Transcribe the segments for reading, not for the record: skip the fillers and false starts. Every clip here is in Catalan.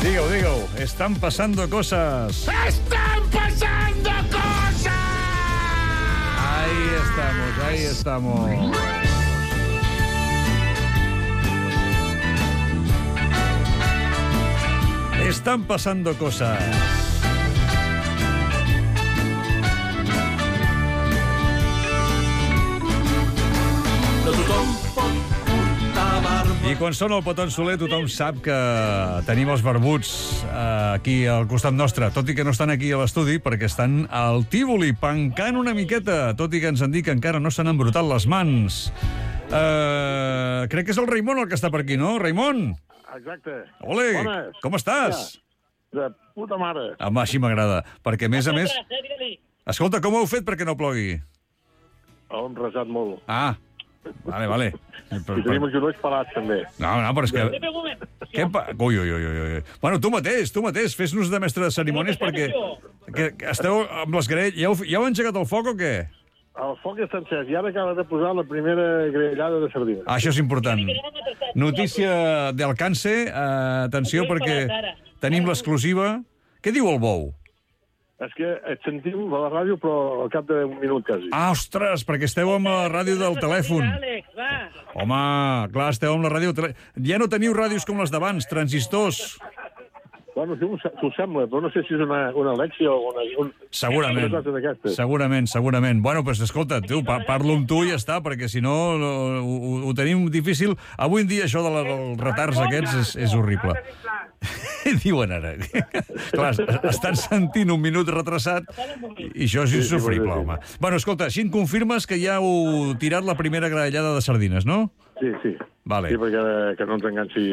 Digo, están pasando cosas. ¡Están pasando cosas! Ahí estamos. Están pasando cosas. No tothom pot portar barba. I quan sona el Poton Soler tothom sap que tenim els barbuts aquí al costat nostre, tot i que no estan aquí a l'estudi perquè estan al Tívoli pencant una miqueta, tot i que ens han dit que encara no s'han embrutat les mans. Crec que és el Raimon el que està per aquí, no? Raimon! Exacte. Ole, Bones. com estàs? De puta mare. Home, així m'agrada, perquè a més a més... Escolta, com ho heu fet perquè no plogui? Hem resat molt. Ah, vale. I tenim els genolls pelats, també. No, però és que... Ui. Bueno, tu mateix, fes-nos de mestre de cerimònies perquè que esteu amb les graelles. Ja heu engegat el foc o què? El foc està encès i ara acaba de posar la primera grellada de sardines. Això és important. Notícia d'Alcance, atenció perquè tenim l'exclusiva. Què diu el bou? És que et sentim a la ràdio, però al cap d'un minut, quasi. Ah, ostres, perquè esteu amb la ràdio del telèfon. Home, clar, esteu amb la ràdio del telèfon. Ja no teniu ràdios com les d'abans, transistors. Bueno, si us sembla, però no sé si és una Alexia o una Segurament. Bueno, doncs escolta, tu, parlo amb tu i ja està, perquè si no ho tenim difícil. Avui en dia això dels retards aquests és horrible. Diuen ara. Clar, estan sentint un minut retrasat i això és insufrible, home. Bueno, escolta, així em confirmes que ja heu tirat la primera graellada de sardines, no? Sí. Vale. Sí, perquè que no ens enganxi...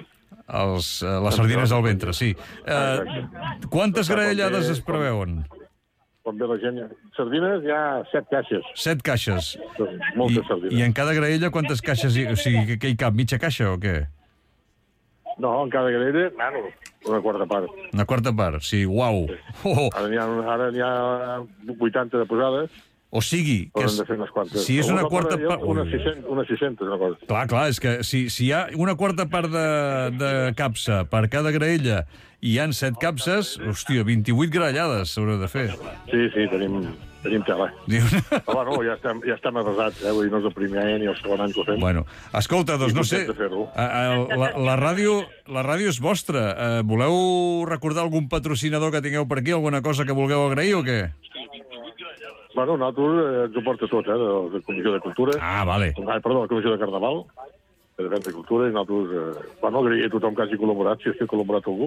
les sardines al ventre, sí. Quantes graellades es preveuen? Quan ve la gent... Sardines hi ha 7 caixes. 7 caixes. Moltes sardines. I en cada graella quantes caixes... O sigui, què hi cap? Mitja caixa o què? No, en cada graella, una quarta part. Una quarta part, sí, uau. Ara n'hi ha 80 de posades. O sigui, que si és una quarta part... Unes 600, una cosa. Clar, és que si hi ha una quarta part de capsa per cada graella i hi ha 7 capses, hòstia, 28 graellades s'haurà de fer. Sí, tenim tela. Però bueno, ja estem arrasats, vull dir, no és el primer any ni el segon any que ho fem. Bueno, escolta, doncs no sé, la ràdio és vostra. Voleu recordar algun patrocinador que tingueu per aquí, alguna cosa que vulgueu agrair o què? Bueno, nosaltres ens ho porta tot, de Comissió de Cultura. Ah, vale. Perdó, la Comissió de Carnaval, de Defensa de Cultura, i nosaltres... agrair a tothom que hagi col·laborat, si és que ha col·laborat algú.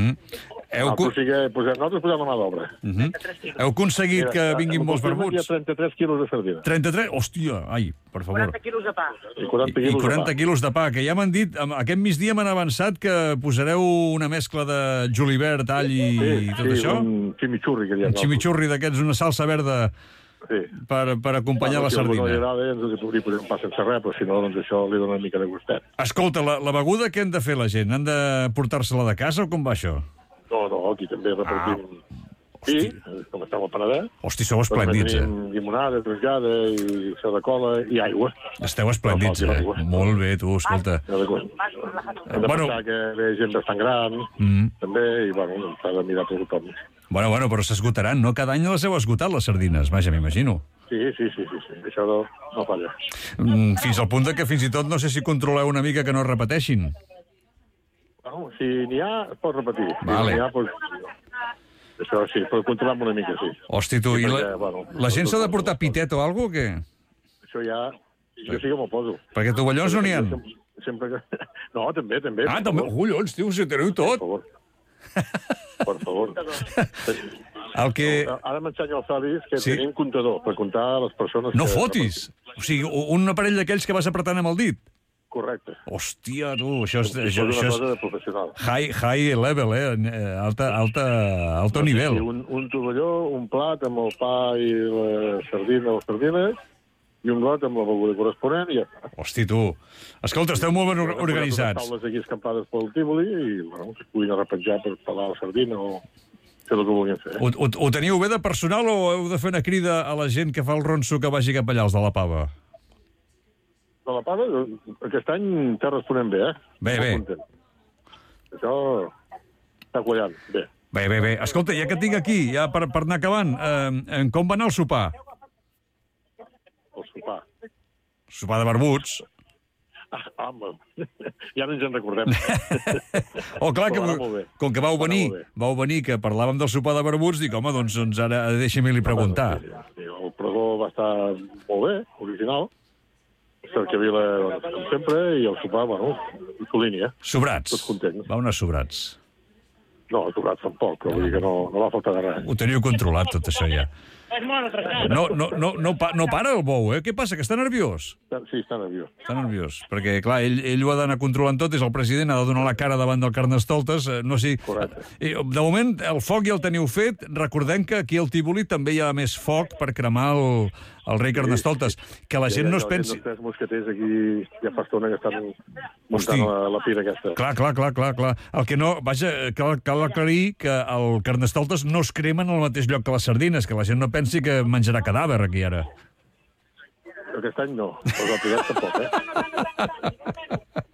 Nosaltres posem la mà d'obra. Heu aconseguit que vinguin molts vermuts? Hi ha 33 quilos de sardina. 33? Hòstia, per favor. 40 quilos de pa. I 40 quilos de pa, que ja m'han dit, aquest migdia m'han avançat que posareu una mescla de julivert, all i tot això? Sí, un chimichurri, que diem. Un chimichurri d'aquests, una salsa verda per acompanyar la sardina. Si no li agrada, ens li podem passar sense res, però si no, doncs això li dona una mica de gustet. Escolta, la beguda què han de fer la gent? Han de portar-se-la de casa o com va això? No, aquí també repartim vi, com estem al Penedès. Hosti, sou esplèndits, Tenim llimonada, trasllada, i cel de cola i aigua. Esteu esplèndits, Molt bé, tu, escolta. Hem de pensar que ve gent bastant gran, també, i bueno, s'ha de mirar per tothom. Bueno, però s'esgotaran, no? Cada any les heu esgotat, les sardines, vaja, m'imagino. Sí, això no falla. Fins al punt que fins i tot no sé si controleu una mica que no es repeteixin. Bueno, si n'hi ha, es pot repetir. Vale. Si n'hi ha, doncs... Això sí, però controlar-me una mica, sí. Hosti, tu, i la gent s'ha de portar pitet o alguna cosa o què? Això ja... Jo sí que m'ho poso. Perquè tovallons no n'hi ha. Sempre que... No, també. Ah, també? Collons, tio, si teniu tot. Per favor. Ara m'ensenyo els avis que tenim comptador, per comptar les persones... No fotis! O sigui, un aparell d'aquells que vas apretant amb el dit. Correcte. Hòstia, tu, això és una cosa de professional. High level, alto nivell. Un tovalló, un plat amb el pa i la sardina o les sardines, i un got amb la beguda corresponent i ja està. Hosti, tu. Escolta, esteu molt ben organitzats. Unes taules aquí escampades pel Tívoli i, bueno, que es puguin arrepenjar per pelar la sardina o fer el que vulguin fer. Ho teniu bé de personal o heu de fer una crida a la gent que fa el ronso que vagi cap allà, els de la Pava? De la Pava, aquest any està responent bé, Bé. Això Està quallant, bé. Bé. Escolta, ja que et tinc aquí, ja per anar acabant, com va anar el sopar? El sopar. Sopar de barbuts. Home, ja no ens en recordem. Clar, Però va anar molt bé. com que vau venir, que parlàvem del sopar de barbuts, dic, home, doncs ara deixa'm-li preguntar. Sí, el pregó va estar molt bé, original. Cercavila, com sempre, i el sopar, bueno, i línia. Sobrats. Tots contents. Vau anar sobrats. No, sobrats tampoc, però vull dir que no va faltar de res. Ho teniu controlat, tot això, ja. No para el bou, eh? Què passa, que està nerviós? Sí, està nerviós. Està nerviós, perquè, clar, ell ho ha d'anar controlant tot, és el president, ha de donar la cara davant del Carnestoltes, no sé... Correcte. De moment, el foc ja el teniu fet, recordem que aquí al Tívoli també hi ha més foc per cremar el rei Carnestoltes, que la gent no es pensi... Els tres mosqueters aquí ja fa estona que estan muntant la pira aquesta. Clar. El que no... Vaja, cal aclarir que el Carnestoltes no es cremen al mateix lloc que les sardines, que la gent no pensi que menjarà cadàver aquí ara. Aquest any no, però el primer tampoc,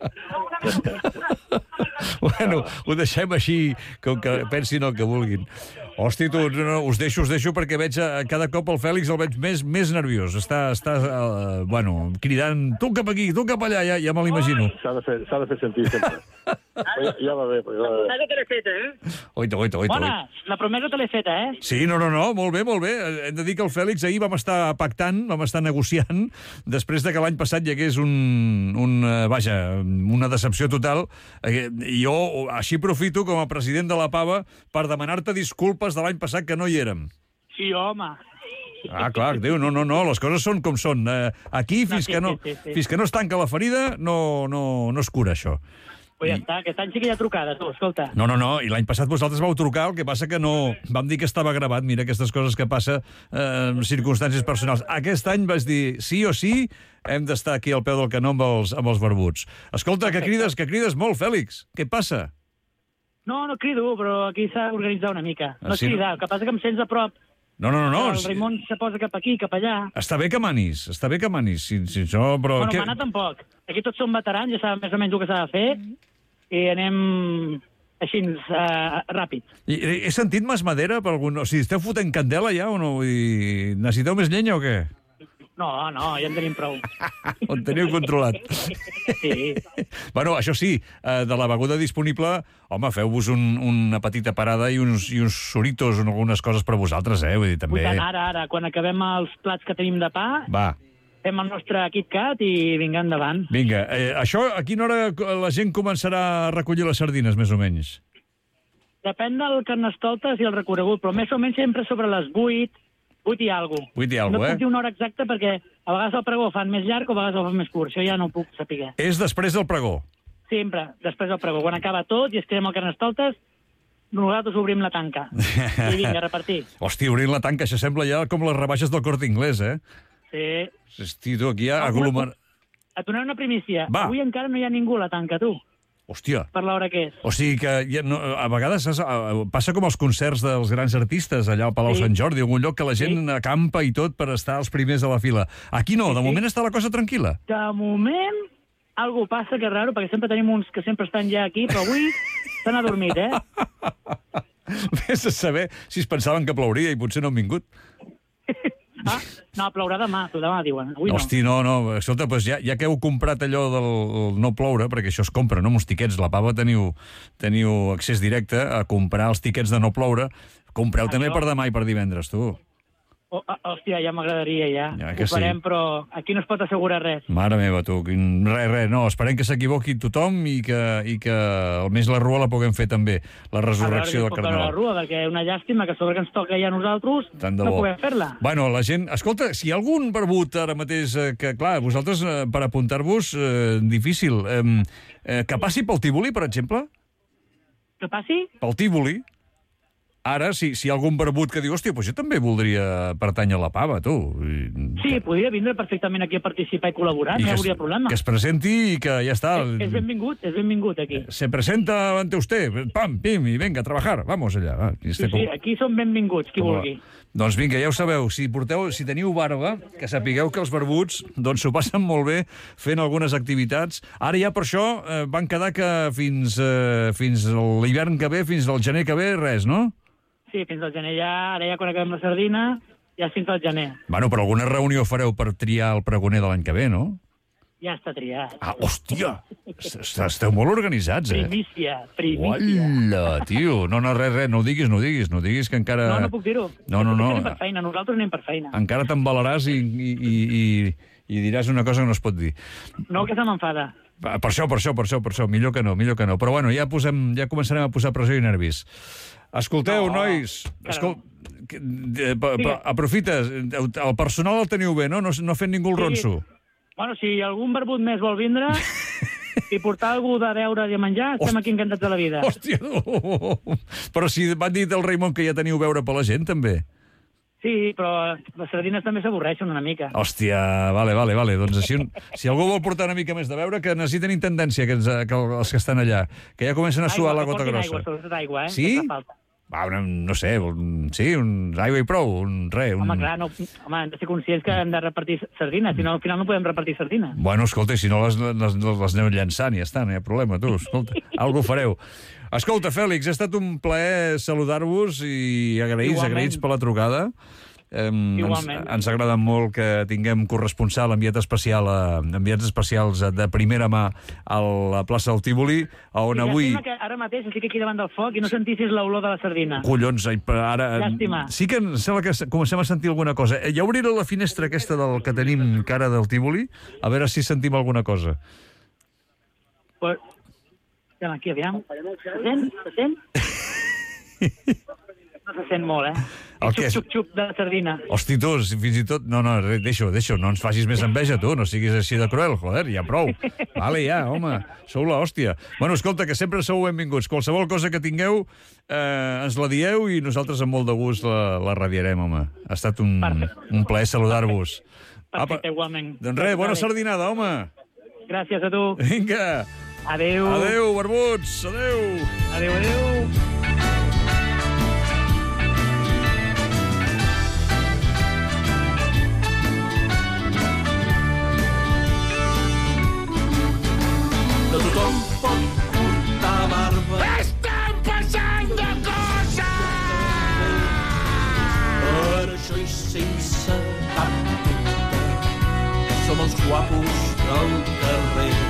Bueno, ho deixem així, com que pensin el que vulguin. Hosti, tu, no, us deixo perquè veig cada cop el Fèlix el veig més nerviós. Està cridant, tu cap aquí, tu cap allà, ja me l'imagino. S'ha de fer sentir sempre. Ja va bé, però ja va bé. te l'he feta, eh? Oita. Bona, la promesa te l'he feta, eh? Sí, no, molt bé. Hem de dir que el Fèlix ahir vam estar pactant, vam estar negociant, després de que l'any passat hi hagués una decepció total. Jo així aprofito com a president de la Pava per demanar-te disculpes de l'any passat que no hi érem. Sí, home. Clar, Déu, no, les coses són com són. Aquí, fins que no es tanca la ferida, no es cura això. Pues ja està, aquest any sí que hi ha trucada, tu, escolta. No, i l'any passat vosaltres vau trucar, el que passa que no... Vam dir que estava gravat, mira aquestes coses que passa en circumstàncies personals. Aquest any vas dir, sí o sí, hem d'estar aquí al peu del canó amb els barbuts. Escolta, que crides molt, Fèlix. Què passa? No crido, però aquí s'ha d'organitzar una mica. No és cridar, el que passa que em sents a prop. No. El Raimon se posa cap aquí, cap allà. Està bé que manis. Si això, però... Bueno, manar tampoc. Aquí tots som veterans, ja sabem més o menys el que s'ha de fer, i anem així ràpid. He sentit Masmadera per algun... O sigui, esteu fotent candela ja o no? Necessiteu més llenya o què? No, ja en tenim prou. Ho teniu controlat. Sí. Bueno, això sí, de la beguda disponible, home, feu-vos una petita parada i uns soritos o algunes coses per a vosaltres, Vull dir, també... Ara, quan acabem els plats que tenim de pa, va, fem el nostre KitKat i vinga endavant. Vinga, això, a quina hora la gent començarà a recollir les sardines, més o menys? Depèn del Carnestoltes i el recorregut, però més o menys sempre sobre les 8 i alguna cosa. No puc dir una hora exacta perquè a vegades el pregó fan més llarg o a vegades el fan més curt. Això ja no ho puc saber. És després del pregó? Sempre, després del pregó. Quan acaba tot i es crema el Carnestoltes, nosaltres obrim la tanca. I vinga, a repartir. Hosti, obrim la tanca, això sembla ja com les rebaixes del Corte Inglés, Sí. Hosti, tu, aquí hi ha aglomerat... Et donaré una primícia. Va. Avui encara no hi ha ningú a la tanca, tu. Hòstia. Per l'hora que és. O sigui que a vegades passa com els concerts dels grans artistes allà al Palau Sant Jordi, algun lloc que la gent acampa i tot per estar els primers a la fila. Aquí no, de moment està la cosa tranquil·la. De moment, algú passa que és raro, perquè sempre tenim uns que sempre estan ja aquí, però avui s'han adormit, Vés a saber si es pensaven que plouria i potser no han vingut. No, plourà demà, demà diuen. Avui no. Hosti, no. Escolta, doncs ja que heu comprat allò del no ploure, perquè això es compra, no? Amb uns tiquets, la Pava teniu accés directe a comprar els tiquets de no ploure. Compreu també per demà i per divendres, tu. Hòstia, ja m'agradaria, ja. Ho farem, però aquí no es pot assegurar res. Mare meva, tu. Res, no. Esperem que s'equivoqui tothom i que almenys la rua la puguem fer també, la resurrecció del Carnaval. La rua, perquè una llàstima que sobre que ens toca ja a nosaltres no puguem fer-la. Bueno, la gent... Escolta, si hi ha algun barbut ara mateix que, clar, vosaltres, per apuntar-vos, difícil. Que passi pel Tívoli, per exemple? Que passi? Pel Tívoli. Ara, si hi ha algun barbut que diu, hòstia, doncs jo també voldria pertànyer a la pava, tu. Sí, podria vindre perfectament aquí a participar i col·laborar, no hi hauria problema. Que es presenti i que ja està. És benvingut aquí. Se presenta ante usted, pam, pim, i venga, a trabajar, vamos allà. Sí, aquí són benvinguts, qui vulgui. Doncs vinga, ja ho sabeu, si teniu barba, que sapigueu que els barbuts doncs s'ho passen molt bé fent algunes activitats. Ara ja per això van quedar que fins l'hivern que ve, fins al gener que ve, res, no? Sí, fins al gener ja, ara ja quan acabem la sardina, ja fins al gener. Bueno, però alguna reunió fareu per triar el pregoner de l'any que ve, no? Ja està triat. Ah, hòstia! Esteu molt organitzats, Primícia. Uala, tio! No, res, no ho diguis que encara... No puc dir-ho. No. Anem per feina, nosaltres anem per feina. Encara t'embalaràs i diràs una cosa que no es pot dir. No, que se m'enfada. Per això, millor que no. Però bueno, ja començarem a posar pressió i nervis. Escolteu, nois, aprofita, el personal el teniu bé, no? No fent ningú el ronso. Bueno, si algun barbut més vol vindre i portar algú de beure i de menjar, estem aquí encantats de la vida. Hòstia, però si m'han dit el Raimon que ja teniu beure per la gent, també. Sí, però les sardines també s'avorreixen una mica. Hòstia, vale. Doncs si algú vol portar una mica més de beure, que necessiten intendència, que els que estan allà, que ja comencen a suar la gota grossa. Sobretot aigua, Sí? No sé, sí, aigua i prou, res. Home, clar, hem de ser conscients que hem de repartir sardines, si no, al final no podem repartir sardines. Bueno, escolta, si no les aneu llançant i ja està, no hi ha problema, tu, escolta, alguna cosa fareu. Escolta, Fèlix, ha estat un plaer saludar-vos i agraïts per la trucada. Igualment. Ens agrada molt que tinguem corresponsal, enviats especials de primera mà a la plaça del Tívoli, on avui... Llàstima que ara mateix estic aquí davant del foc i no sentissis l'olor de la sardina. Collons, ara... Llàstima. Sí que em sembla que comencem a sentir alguna cosa. Ja obriré la finestra aquesta que tenim cara del Tívoli, a veure si sentim alguna cosa. Pues... Aquí, aviam. Se sent? No se sent molt, Xup de la sardina. Hosti, tu, fins i tot... No, deixa, no ens facis més enveja, tu, no siguis així de cruel, joder, ja prou. Vale, ja, home, sou l'hòstia. Bueno, escolta, que sempre sou benvinguts. Qualsevol cosa que tingueu, ens la dieu i nosaltres amb molt de gust la radiarem, home. Ha estat un plaer saludar-vos. Perfecte, igualment. Doncs res, bona sardinada, home. Gràcies a tu. Vinga. Adéu. Adéu, barbuts, adéu. Adéu. No tothom pot portar barba. ¡Están pasando cosas! Per això i sense cap dubte som els guapos del carrer.